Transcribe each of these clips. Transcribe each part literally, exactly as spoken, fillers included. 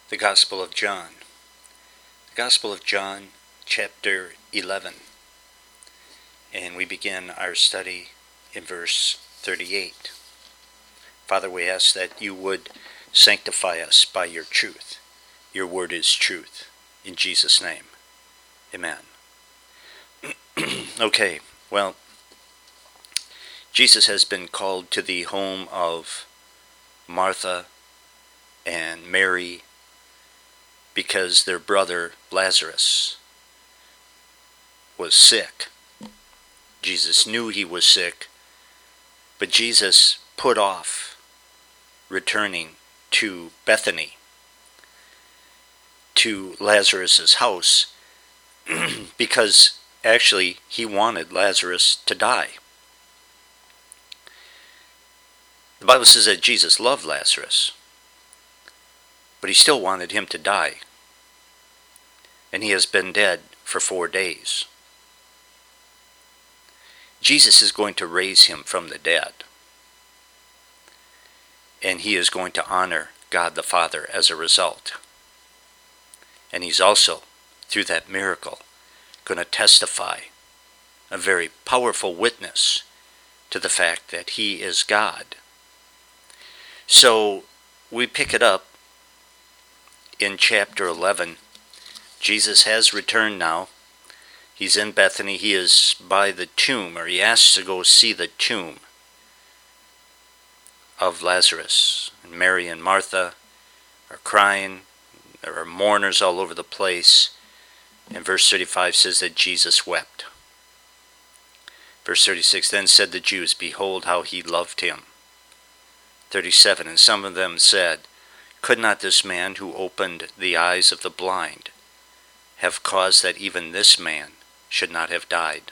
The Gospel of John. The Gospel of John, chapter eleven. And we begin our study in verse thirty-eight. Father, we ask that you would sanctify us by your truth. Your word is truth. In Jesus' name, amen. Okay, well, Jesus has been called to the home of Martha and Mary because their brother Lazarus was sick. Jesus knew he was sick, but Jesus put off returning to Bethany, to Lazarus' house, because actually he wanted Lazarus to die. The Bible says that Jesus loved Lazarus, but he still wanted him to die. And he has been dead for four days. Jesus is going to raise him from the dead. And he is going to honor God the Father as a result. And he's also, through that miracle, going to testify, a very powerful witness to the fact that he is God. So we pick it up in chapter eleven. Jesus has returned now. He's in Bethany. He is by the tomb, or he asks to go see the tomb of Lazarus. And Mary and Martha are crying. There are mourners all over the place. And verse thirty-five says that Jesus wept. Verse thirty-six, then said the Jews, behold how he loved him. thirty-seven, and some of them said, could not this man who opened the eyes of the blind have caused that even this man should not have died?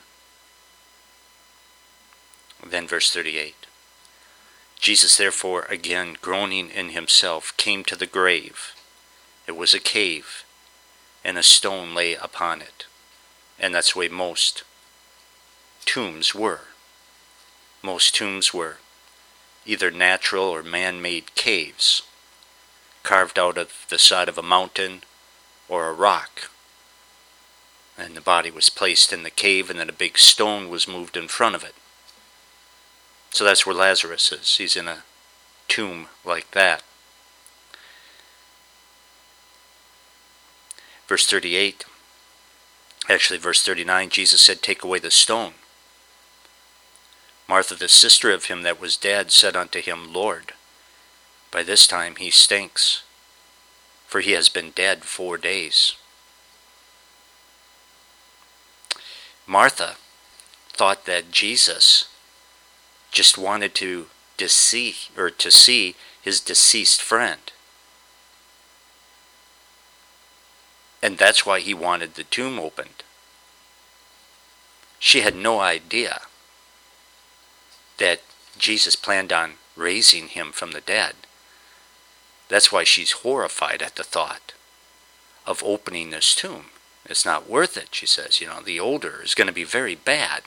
Then verse thirty-eight. Jesus therefore, again groaning in himself, came to the grave. It was a cave, and a stone lay upon it. And that's the way most tombs were. Most tombs were either natural or man-made caves, carved out of the side of a mountain or a rock. And the body was placed in the cave, and then a big stone was moved in front of it. So that's where Lazarus is. He's in a tomb like that. Verse thirty-eight, actually verse thirty-nine, Jesus said, take away the stone. Martha, the sister of him that was dead, said unto him, Lord, by this time he stinks, for he has been dead four days. Martha thought that Jesus just wanted to deceive or to see his deceased friend. And that's why he wanted the tomb opened. She had no idea that Jesus planned on raising him from the dead. That's why she's horrified at the thought of opening this tomb. It's not worth it, she says. You know, the odor is going to be very bad.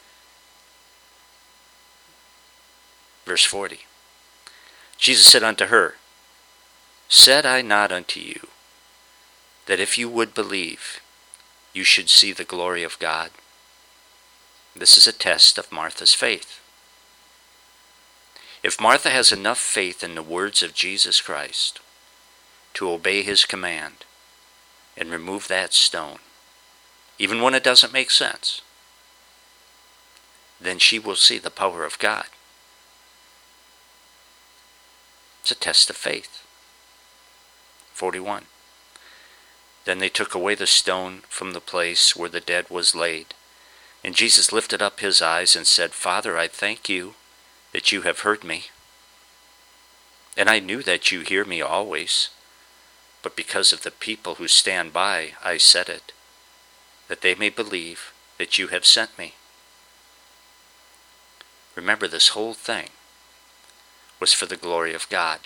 Verse forty. Jesus said unto her, said I not unto you, that if you would believe, you should see the glory of God? This is a test of Martha's faith. If Martha has enough faith in the words of Jesus Christ to obey his command and remove that stone, even when it doesn't make sense, then she will see the power of God. It's a test of faith. forty-one. Then they took away the stone from the place where the dead was laid. And Jesus lifted up his eyes and said, Father, I thank you that you have heard me. And I knew that you hear me always. But because of the people who stand by, I said it, that they may believe that you have sent me. Remember, this whole thing was for the glory of God.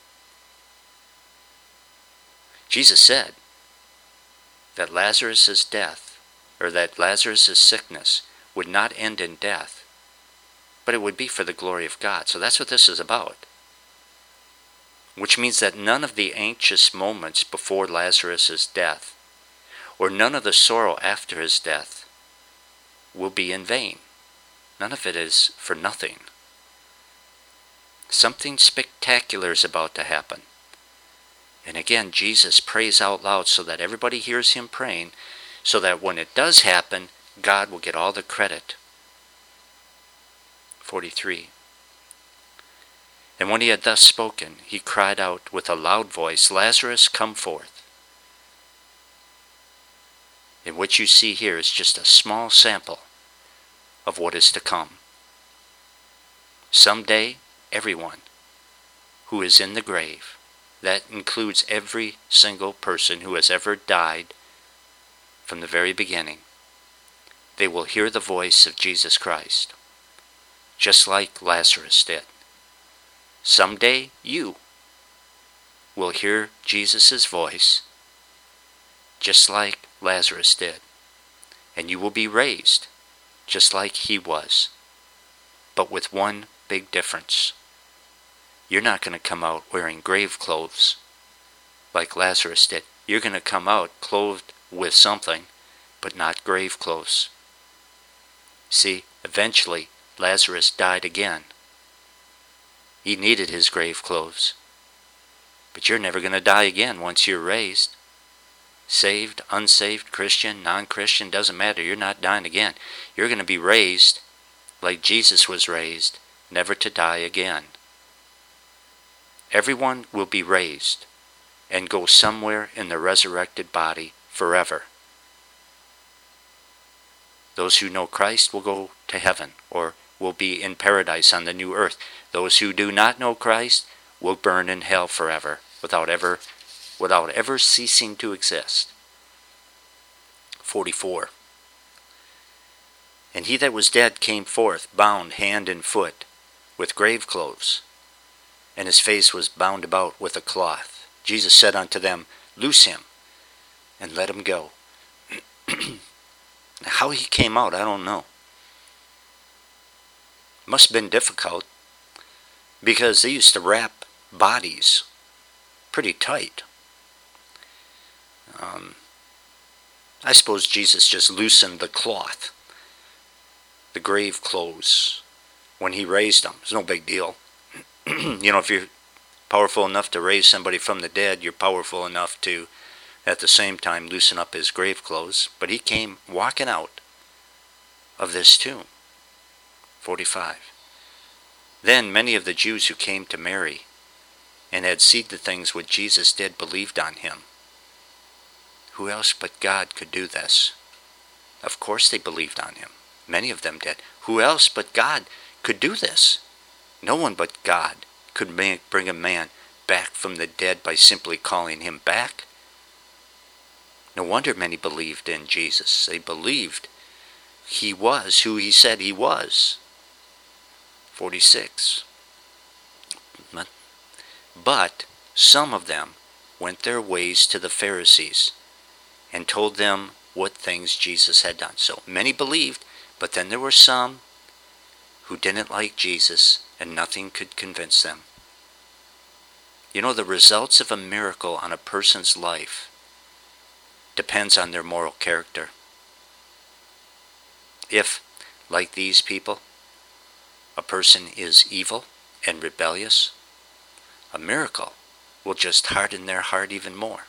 Jesus said that Lazarus' death, or that Lazarus' sickness, would not end in death, but it would be for the glory of God. So that's what this is about. which means that none of the anxious moments before Lazarus' death, or none of the sorrow after his death, will be in vain. None of it is for nothing. Something spectacular is about to happen. And again, Jesus prays out loud so that everybody hears him praying, so that when it does happen, God will get all the credit. forty-three. And when he had thus spoken, he cried out with a loud voice, Lazarus, come forth. And what you see here is just a small sample of what is to come. Someday, everyone who is in the grave, that includes every single person who has ever died from the very beginning, they will hear the voice of Jesus Christ, just like Lazarus did. Someday you will hear Jesus' voice, just like Lazarus did, and you will be raised, just like he was, but with one big difference. You're not going to come out wearing grave clothes like Lazarus did. You're going to come out clothed with something, but not grave clothes. See, eventually Lazarus died again. He needed his grave clothes. But you're never going to die again once you're raised. Saved, unsaved, Christian, non-Christian, doesn't matter. You're not dying again. You're going to be raised like Jesus was raised, never to die again. Everyone will be raised and go somewhere in the resurrected body forever. Those who know Christ will go to heaven or will be in paradise on the new earth. Those who do not know Christ will burn in hell forever without ever, without ever ceasing to exist. forty-four. And he that was dead came forth, bound hand and foot, with grave clothes, and his face was bound about with a cloth. Jesus said unto them, Loose him, and let him go. How he came out, I don't know. Must have been difficult, because they used to wrap bodies pretty tight. Um, I suppose Jesus just loosened the cloth, the grave clothes, when he raised them. It's no big deal. You know, if you're powerful enough to raise somebody from the dead, you're powerful enough to, at the same time, loosen up his grave clothes. But he came walking out of this tomb. forty-five. Then many of the Jews who came to Mary and had seen the things which Jesus did believed on him. Who else but God could do this? Of course they believed on him. Many of them did. Who else but God could do this? No one but God could make, bring a man back from the dead by simply calling him back. No wonder many believed in Jesus. They believed he was who he said he was. forty-six. But, but some of them went their ways to the Pharisees and told them what things Jesus had done. So many believed, but then there were some who didn't like Jesus and nothing could convince them. You know, the results of a miracle on a person's life depends on their moral character. If, like these people, a person is evil and rebellious, a miracle will just harden their heart even more.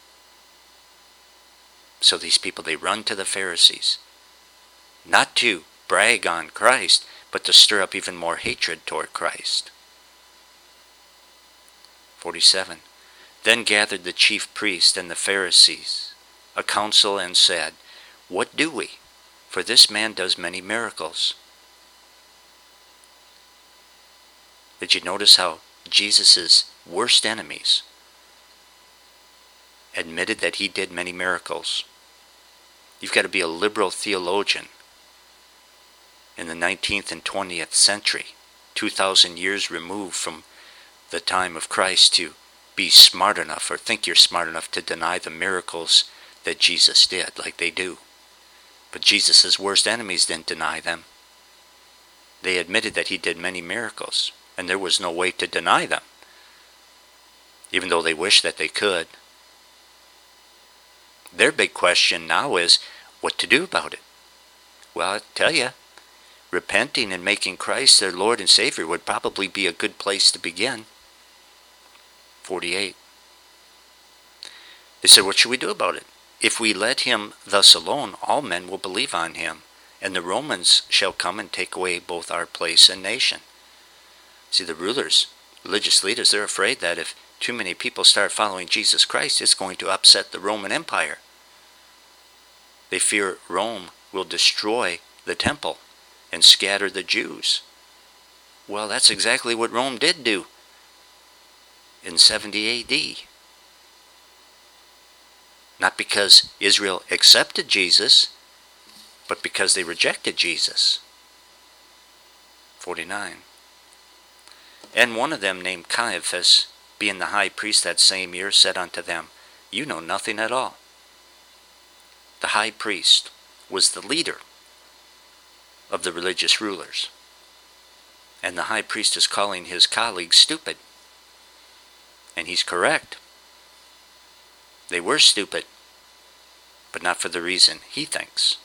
So these people, they run to the Pharisees, not to brag on Christ, but to stir up even more hatred toward Christ. forty-seven. Then gathered the chief priests and the Pharisees a council and said, What do we? For this man does many miracles. Did you notice how Jesus' worst enemies admitted that he did many miracles? You've got to be a liberal theologian in the nineteenth and twentieth century, two thousand years removed from the time of Christ, to be smart enough or think you're smart enough to deny the miracles that Jesus did, like they do. But Jesus' worst enemies didn't deny them. They admitted that he did many miracles, and there was no way to deny them. even though they wish that they could. Their big question now is what to do about it. Well, I tell you, repenting and making Christ their Lord and Savior would probably be a good place to begin. forty-eight. They said, what should we do about it? If we let him thus alone, all men will believe on him, and the Romans shall come and take away both our place and nation. See, the rulers, religious leaders, they're afraid that if too many people start following Jesus Christ, it's going to upset the Roman Empire. They fear Rome will destroy the temple and scatter the Jews. Well, that's exactly what Rome did do in seventy A D. Not because Israel accepted Jesus, but because they rejected Jesus. forty-nine. And one of them, named Caiaphas, being the high priest that same year, said unto them, You know nothing at all. The high priest was the leader of the religious rulers. And the high priest is calling his colleagues stupid. And he's correct. They were stupid, but not for the reason he thinks.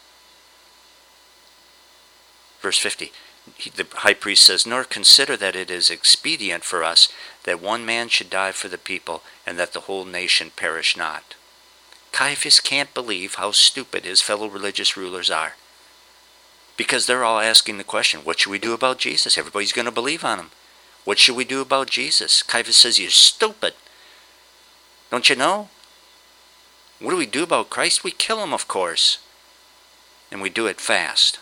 Verse fifty, he, the high priest says, Nor consider that it is expedient for us that one man should die for the people, and that the whole nation perish not. Caiaphas can't believe how stupid his fellow religious rulers are. Because they're all asking the question, what should we do about Jesus? Everybody's going to believe on him. What should we do about Jesus? Caiaphas says, you're stupid. Don't you know? What do we do about Christ? We kill him, of course. And we do it fast.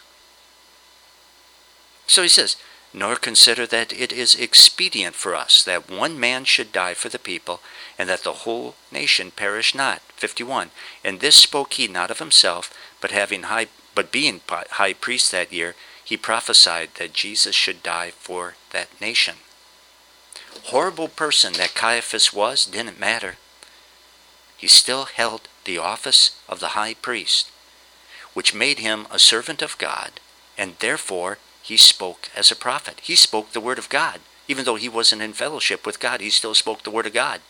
So he says, Nor consider that it is expedient for us that one man should die for the people, and that the whole nation perish not. fifty-one. And this spoke he not of himself, but having high, but being high priest that year, he prophesied that Jesus should die for that nation. Horrible person that Caiaphas was, didn't matter. He still held the office of the high priest, which made him a servant of God, and therefore he spoke as a prophet. He spoke the word of God. Even though he wasn't in fellowship with God, he still spoke the word of God.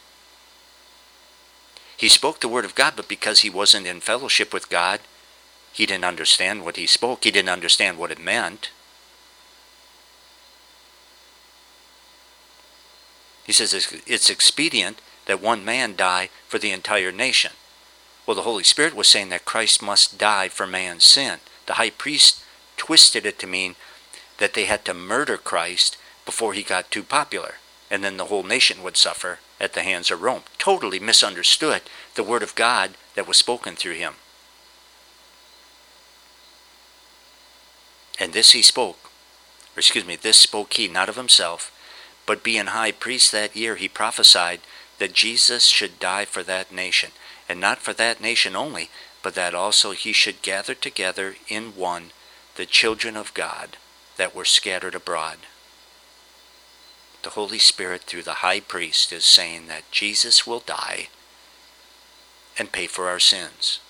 He spoke the word of God, but because he wasn't in fellowship with God, he didn't understand what he spoke. He didn't understand what it meant. He says it's expedient that one man die for the entire nation. Well, the Holy Spirit was saying that Christ must die for man's sin. The high priest twisted it to mean that they had to murder Christ before he got too popular, and then the whole nation would suffer at the hands of Rome. Totally misunderstood the word of God that was spoken through him. And this he spoke, or excuse me, this spoke he not of himself, but being high priest that year, he prophesied that Jesus should die for that nation, and not for that nation only, but that also he should gather together in one the children of God that were scattered abroad. The Holy Spirit, through the high priest, is saying that Jesus will die and pay for our sins.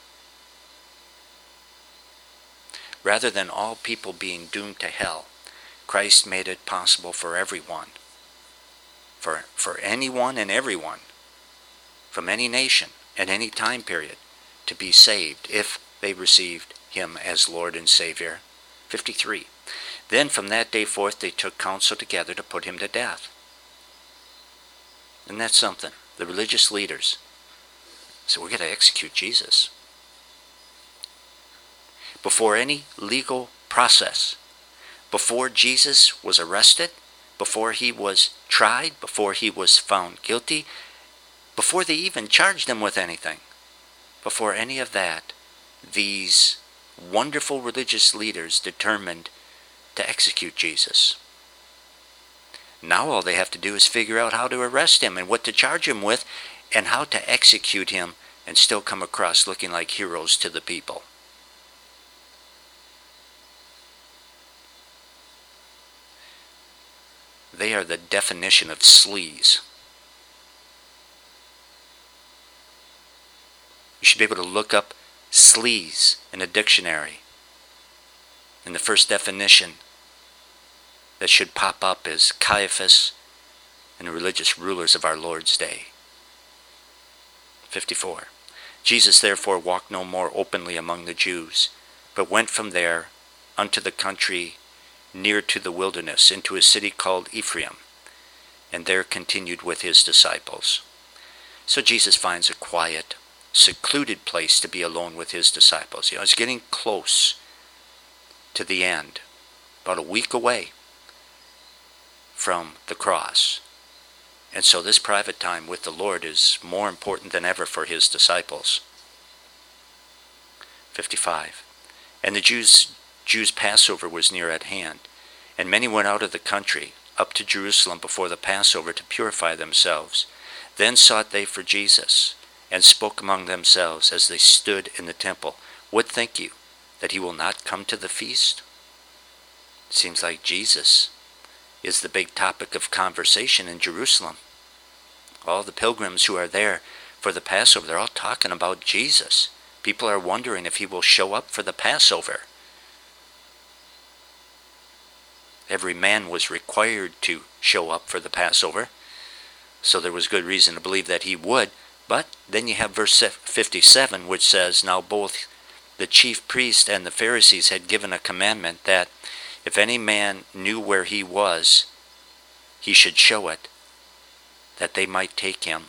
Rather than all people being doomed to hell, Christ made it possible for everyone, for, for anyone and everyone, from any nation at any time period, to be saved if they received him as Lord and Savior. fifty-three. Then from that day forth they took counsel together to put him to death. And that's something. The religious leaders said, we're going to execute Jesus. Before any legal process, before Jesus was arrested, before he was tried, before he was found guilty, before they even charged him with anything, before any of that, these wonderful religious leaders determined to execute Jesus. Now all they have to do is figure out how to arrest him and what to charge him with and how to execute him and still come across looking like heroes to the people. They are the definition of sleaze. You should be able to look up sleaze in a dictionary. And the first definition that should pop up is Caiaphas, and the religious rulers of our Lord's day. fifty-four. Jesus therefore walked no more openly among the Jews, but went from there unto the country near to the wilderness, into a city called Ephraim, and there continued with his disciples. So Jesus finds a quiet, secluded place to be alone with his disciples. You know, it's getting close to the end, about a week away from the cross. And so this private time with the Lord is more important than ever for his disciples. fifty-five. And the Jews, Jews' Passover was near at hand, and many went out of the country up to Jerusalem before the Passover to purify themselves. Then sought they for Jesus, and spoke among themselves as they stood in the temple, What think you, that he will not come to the feast? It seems like Jesus is the big topic of conversation in Jerusalem. All the pilgrims who are there for the Passover, they're all talking about Jesus. People are wondering if he will show up for the Passover. Every man was required to show up for the Passover, so there was good reason to believe that he would. But then you have verse fifty-seven, which says, Now both the chief priest and the Pharisees had given a commandment that if any man knew where he was, he should show it, that they might take him.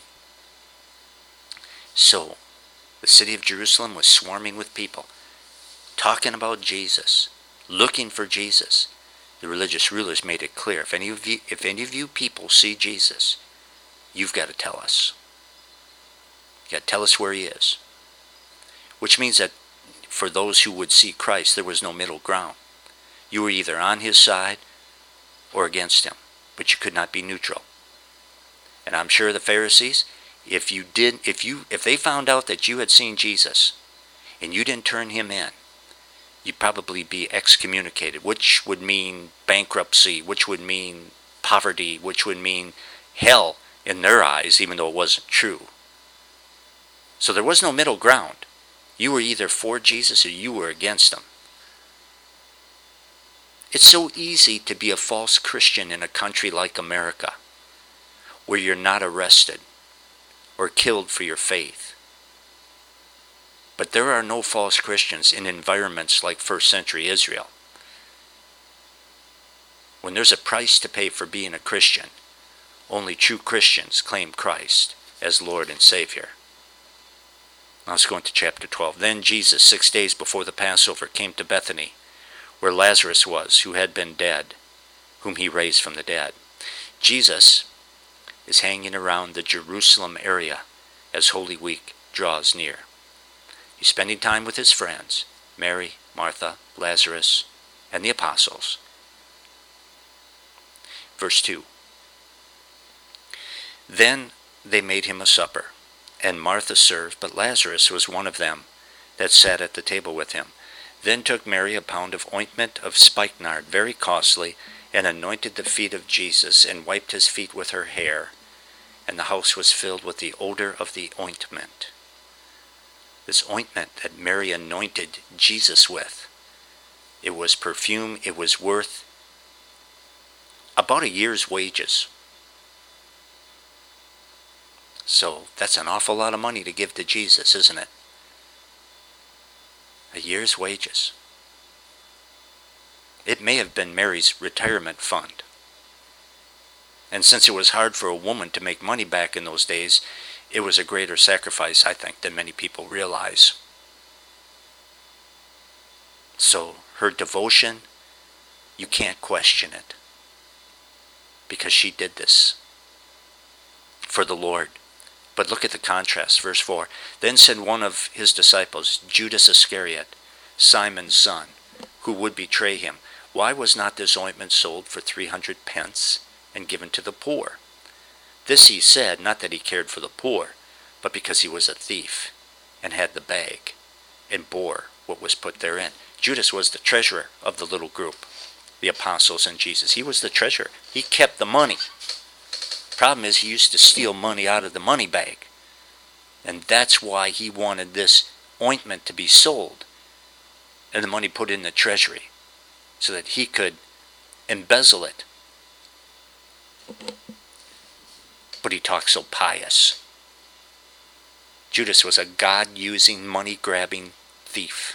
So, the city of Jerusalem was swarming with people, talking about Jesus, looking for Jesus. The religious rulers made it clear, if any of you, if any of you people see Jesus, you've got to tell us. You've got to tell us where he is. Which means that for those who would see Christ, there was no middle ground. You were either on his side or against him, but you could not be neutral. And I'm sure the Pharisees, if you did, if you, if they found out that you had seen Jesus and you didn't turn him in, you'd probably be excommunicated, which would mean bankruptcy, which would mean poverty, which would mean hell in their eyes, even though it wasn't true. So there was no middle ground. You were either for Jesus or you were against him. It's so easy to be a false Christian in a country like America, where you're not arrested or killed for your faith. But there are no false Christians in environments like first century Israel. When there's a price to pay for being a Christian, only true Christians claim Christ as Lord and Savior. Now let's go into chapter twelve. Then Jesus, six days before the Passover, came to Bethany, where Lazarus was, who had been dead, whom he raised from the dead. Jesus is hanging around the Jerusalem area as Holy Week draws near. He's spending time with his friends, Mary, Martha, Lazarus, and the apostles. Verse two. Then they made him a supper, and Martha served, but Lazarus was one of them that sat at the table with him. Then took Mary a pound of ointment of spikenard, very costly, and anointed the feet of Jesus, and wiped his feet with her hair. And the house was filled with the odor of the ointment. This ointment that Mary anointed Jesus with, it was perfume, it was worth about a year's wages. So that's an awful lot of money to give to Jesus, isn't it? A year's wages. It may have been Mary's retirement fund. And since it was hard for a woman to make money back in those days, it was a greater sacrifice, I think, than many people realize. So her devotion, you can't question it, because she did this for the Lord. But look at the contrast, verse four. Then said one of his disciples, Judas Iscariot, Simon's son, who would betray him, Why was not this ointment sold for three hundred pence and given to the poor? This he said, not that he cared for the poor, but because he was a thief, and had the bag, and bore what was put therein. Judas was the treasurer of the little group, the apostles and Jesus. He was the treasurer. He kept the money. Problem is, he used to steal money out of the money bag. And that's why he wanted this ointment to be sold, and the money put in the treasury, so that he could embezzle it. but he talks so pious. Judas was a God-using, money-grabbing thief.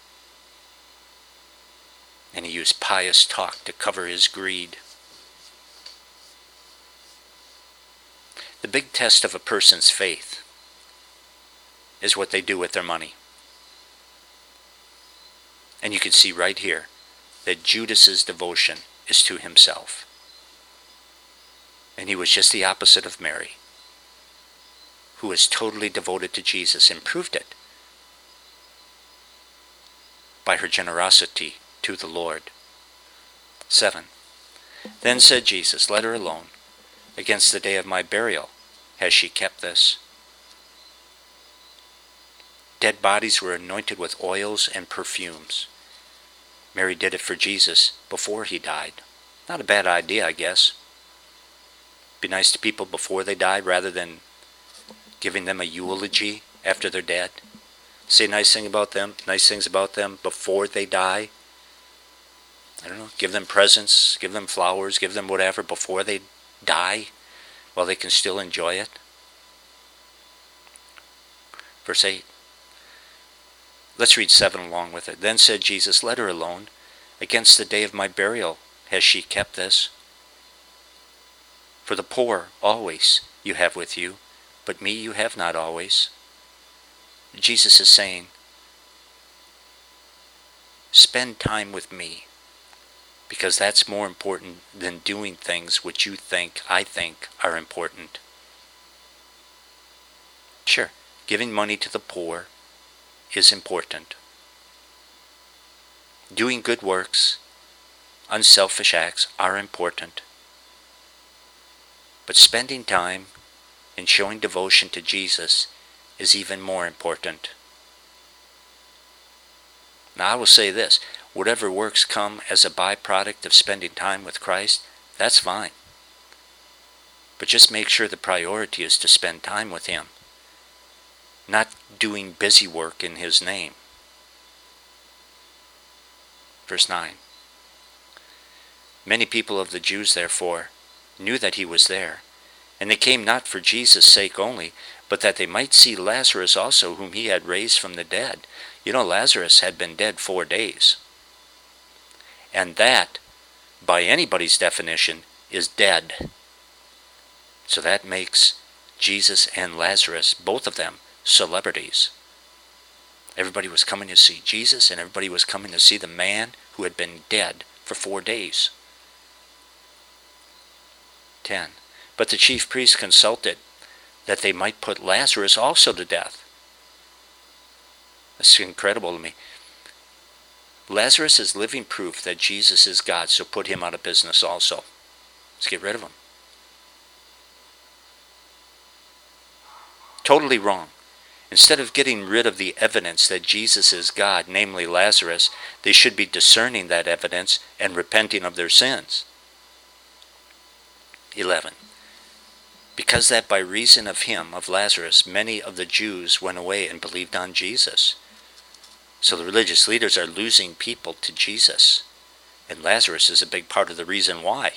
And he used pious talk to cover his greed. The big test of a person's faith is what they do with their money. And you can see right here that Judas's devotion is to himself. And he was just the opposite of Mary, who was totally devoted to Jesus and proved it by her generosity to the Lord. Seven. Then said Jesus, let her alone. Against the day of my burial has she kept this. Dead bodies were anointed with oils and perfumes. Mary did it for Jesus before he died. Not a bad idea, I guess. Be nice to people before they died rather than giving them a eulogy after they're dead. Say nice thing about them, nice things about them before they die. I don't know, give them presents, give them flowers, give them whatever before they die while they can still enjoy it. Verse eight. Let's read seven along with it. Then said Jesus, let her alone. Against the day of my burial has she kept this. For the poor always you have with you, but me you have not always. Jesus is saying, spend time with me, because that's more important than doing things which you think, I think, are important. Sure, giving money to the poor is important. Doing good works, unselfish acts are important. But spending time and showing devotion to Jesus is even more important. Now I will say this, whatever works come as a byproduct of spending time with Christ, that's fine. But just make sure the priority is to spend time with Him, not doing busy work in His name. Verse nine. Many people of the Jews, therefore, knew that He was there, and they came not for Jesus' sake only, but that they might see Lazarus also, whom He had raised from the dead. You know, Lazarus had been dead four days. And that, by anybody's definition, is dead. So that makes Jesus and Lazarus, both of them, celebrities. Everybody was coming to see Jesus, and everybody was coming to see the man who had been dead for four days. ten. But the chief priests consulted that they might put Lazarus also to death. That's incredible to me. Lazarus is living proof that Jesus is God, so put him out of business also. Let's get rid of him. Totally wrong. Instead of getting rid of the evidence that Jesus is God, namely Lazarus, they should be discerning that evidence and repenting of their sins. eleven. Because that by reason of him, of Lazarus, many of the Jews went away and believed on Jesus. So the religious leaders are losing people to Jesus. And Lazarus is a big part of the reason why.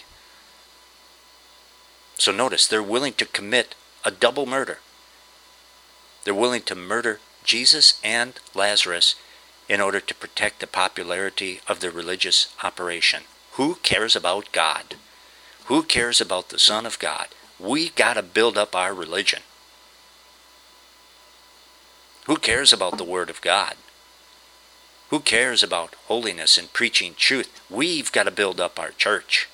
So notice, they're willing to commit a double murder. They're willing to murder Jesus and Lazarus in order to protect the popularity of their religious operation. Who cares about God? Who cares about the Son of God? We got to build up our religion. Who cares about the Word of God? Who cares about holiness and preaching truth? We've got to build up our church.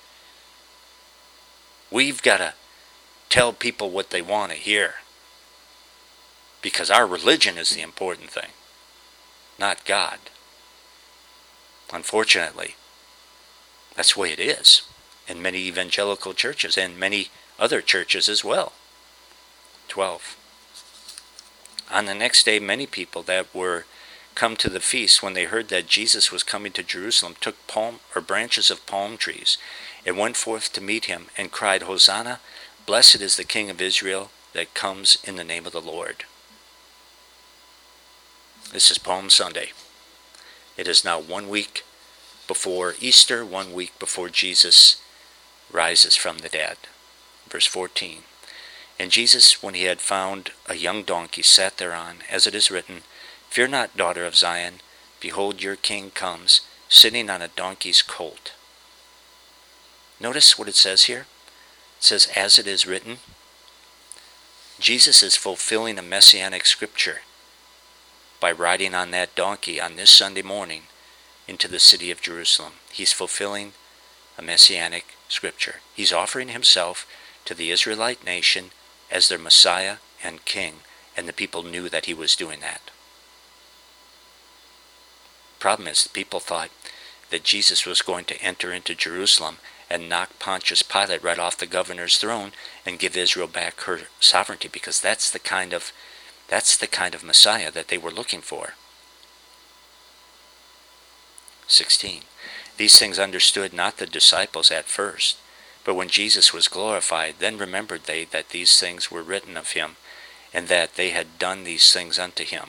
We've got to tell people what they want to hear. Because our religion is the important thing, not God. Unfortunately, that's the way it is in many evangelical churches and many other churches as well. twelve. On the next day, many people that were come to the feast, when they heard that Jesus was coming to Jerusalem, took palm or branches of palm trees and went forth to meet him and cried, Hosanna, blessed is the King of Israel that comes in the name of the Lord. This is Palm Sunday. It is now one week before Easter, one week before Jesus rises from the dead. Verse fourteen. And Jesus, when he had found a young donkey, sat thereon, as it is written, Fear not, daughter of Zion, behold, your king comes, sitting on a donkey's colt. Notice what it says here. It says, as it is written. Jesus is fulfilling a messianic scripture by riding on that donkey on this Sunday morning into the city of Jerusalem. He's fulfilling a messianic scripture. He's offering himself to the Israelite nation as their Messiah and King, and the people knew that he was doing that. Problem is, the people thought that Jesus was going to enter into Jerusalem and knock Pontius Pilate right off the governor's throne and give Israel back her sovereignty, because that's the kind of that's the kind of Messiah that they were looking for. sixteen. These things understood not the disciples at first, but when Jesus was glorified, then remembered they that these things were written of him, and that they had done these things unto him.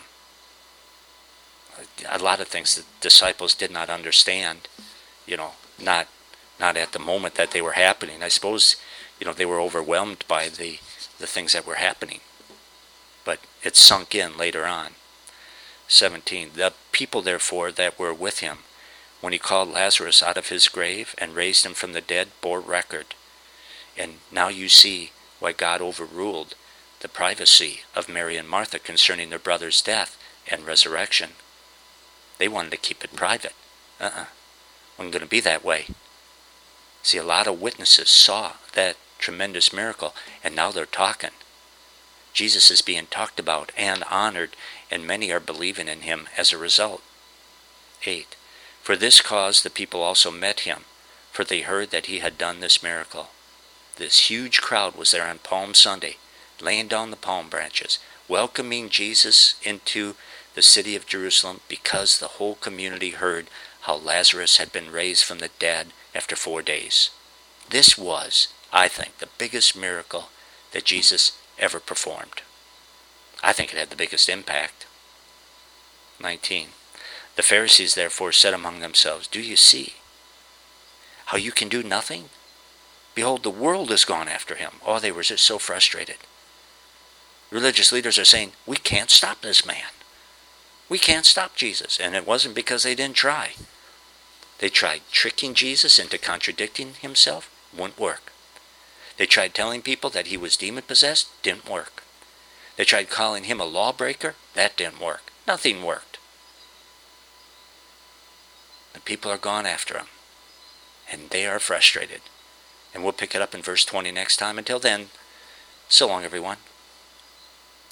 A lot of things the disciples did not understand, you know, not not at the moment that they were happening. I suppose, you know, they were overwhelmed by the, the things that were happening. But it sunk in later on. seventeen. The people, therefore, that were with him, when he called Lazarus out of his grave and raised him from the dead, bore record. And now you see why God overruled the privacy of Mary and Martha concerning their brother's death and resurrection. They wanted to keep it private. Uh-uh. Wasn't going to be that way. See, a lot of witnesses saw that tremendous miracle, and now they're talking. Jesus is being talked about and honored, and many are believing in him as a result. eight. For this cause the people also met him, for they heard that he had done this miracle. This huge crowd was there on Palm Sunday, laying down the palm branches, welcoming Jesus into the city of Jerusalem, because the whole community heard how Lazarus had been raised from the dead after four days. This was, I think, the biggest miracle that Jesus ever performed. I think it had the biggest impact. nineteen. The Pharisees therefore said among themselves, Do you see how you can do nothing? Behold, the world has gone after him. Oh, they were just so frustrated. Religious leaders are saying, we can't stop this man. We can't stop Jesus. And it wasn't because they didn't try. They tried tricking Jesus into contradicting himself. Wouldn't work. They tried telling people that he was demon-possessed. Didn't work. They tried calling him a lawbreaker. That didn't work. Nothing worked. The people are gone after him. And they are frustrated. And we'll pick it up in verse twenty next time. Until then, so long, everyone.